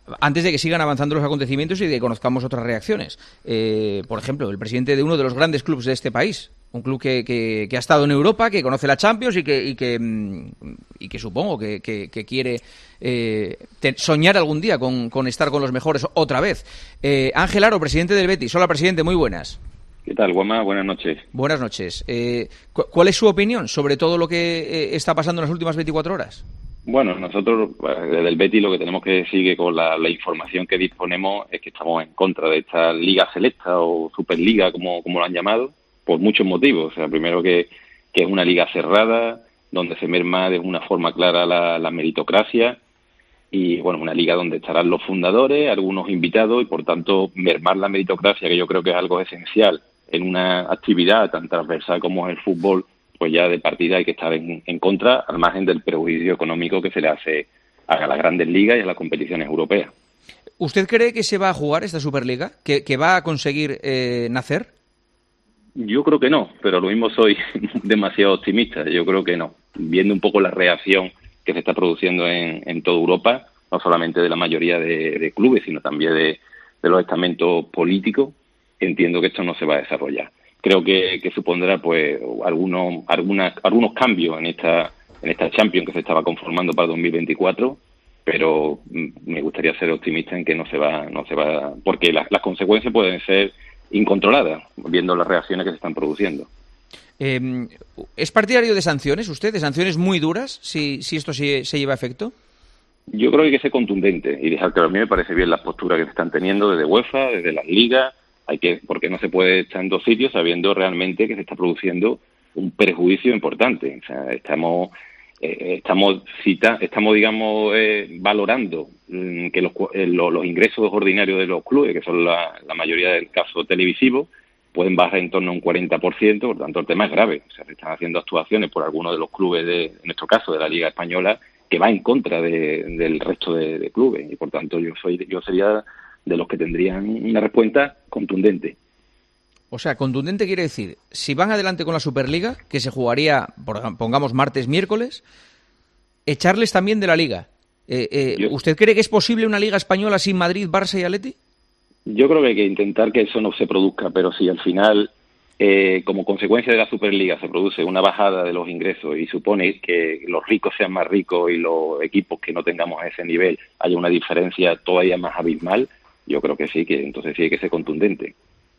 antes de que sigan avanzando los acontecimientos y de que conozcamos otras reacciones. Por ejemplo, el presidente de uno de los grandes clubes de este país, un club que ha estado en Europa, que conoce la Champions y que supongo que quiere soñar algún día con estar con los mejores otra vez. Ángel Aro, presidente del Betis. Hola, presidente, muy buenas. ¿Qué tal, Guama? Buenas noches. Buenas noches. ¿Cuál es su opinión sobre todo lo que está pasando en las últimas 24 horas? Bueno, nosotros desde el Betis lo que tenemos que decir que con la información que disponemos es que estamos en contra de esta Liga Selecta o Superliga, como lo han llamado, por muchos motivos. O sea, primero que es una liga cerrada, donde se merma de una forma clara la meritocracia, y bueno, una liga donde estarán los fundadores, algunos invitados, y por tanto mermar la meritocracia, que yo creo que es algo esencial en una actividad tan transversal como es el fútbol, pues ya de partida hay que estar en contra, al margen del perjuicio económico que se le hace a las grandes ligas y a las competiciones europeas. ¿Usted cree que se va a jugar esta Superliga? ¿Que va a conseguir nacer? Yo creo que no, pero lo mismo soy demasiado optimista. Yo creo que no. Viendo un poco la reacción que se está produciendo en toda Europa, no solamente de la mayoría de clubes, sino también de los estamentos políticos, entiendo que esto no se va a desarrollar. Creo que supondrá pues algunos cambios en esta Champions que se estaba conformando para 2024, pero me gustaría ser optimista en que no se va, porque las consecuencias pueden ser incontroladas, viendo las reacciones que se están produciendo. ¿Es partidario de sanciones usted, de sanciones muy duras, si esto se lleva a efecto? Yo creo que hay que ser contundente y dejar claro, a mí me parece bien las posturas que se están teniendo desde UEFA, desde las ligas, porque no se puede estar en dos sitios sabiendo realmente que se está produciendo un perjuicio importante. O sea, estamos digamos valorando que los ingresos ordinarios de los clubes, que son la mayoría del caso televisivo, pueden bajar en torno a un 40%, por tanto el tema es grave. O sea, se están haciendo actuaciones por algunos de los clubes en nuestro caso de la Liga Española, que va en contra del resto de clubes, y por tanto yo sería de los que tendrían una respuesta contundente. O sea, contundente quiere decir, si van adelante con la Superliga, que se jugaría, pongamos, martes, miércoles, echarles también de la Liga. ¿Usted cree que es posible una Liga Española sin Madrid, Barça y Atleti? Yo creo que hay que intentar que eso no se produzca, pero si al final, como consecuencia de la Superliga, se produce una bajada de los ingresos y supone que los ricos sean más ricos y los equipos que no tengamos a ese nivel haya una diferencia todavía más abismal, yo creo que sí, que entonces sí hay que ser contundente.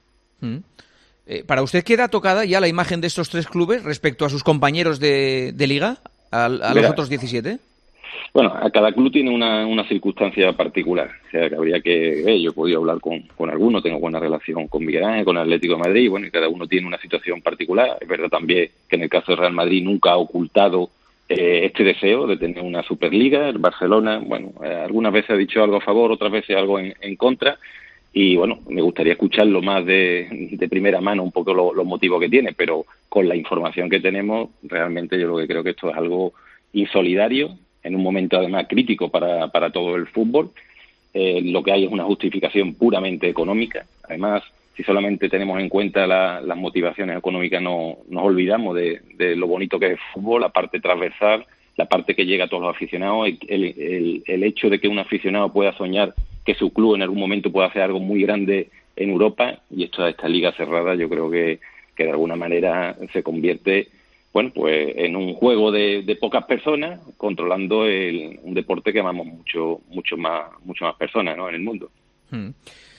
¿Para usted queda tocada ya la imagen de estos tres clubes respecto a sus compañeros de Liga, a los otros 17? Bueno, a cada club tiene una circunstancia particular. O sea, que habría que yo he podido hablar con algunos, tengo buena relación con Miguel Ángel, con el Atlético de Madrid, y bueno, y cada uno tiene una situación particular. Es verdad también que en el caso de Real Madrid nunca ha ocultado este deseo de tener una Superliga. El Barcelona, bueno, algunas veces ha dicho algo a favor, otras veces algo en contra. Y bueno, me gustaría escucharlo más de primera mano un poco los motivos que tiene, pero con la información que tenemos, realmente yo lo que creo que esto es algo insolidario, en un momento además crítico para todo el fútbol. Lo que hay es una justificación puramente económica. Además, si solamente tenemos en cuenta las motivaciones económicas, nos olvidamos de lo bonito que es el fútbol, la parte transversal, la parte que llega a todos los aficionados, el hecho de que un aficionado pueda soñar que su club en algún momento pueda hacer algo muy grande en Europa, y esta liga cerrada yo creo que de alguna manera se convierte, bueno, pues en un juego de pocas personas controlando un deporte que amamos mucho más personas, ¿no?, en el mundo.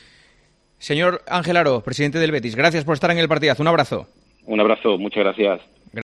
Señor Ángel Aro, presidente del Betis, gracias por estar en el partidazo. Un abrazo. Un abrazo, muchas gracias.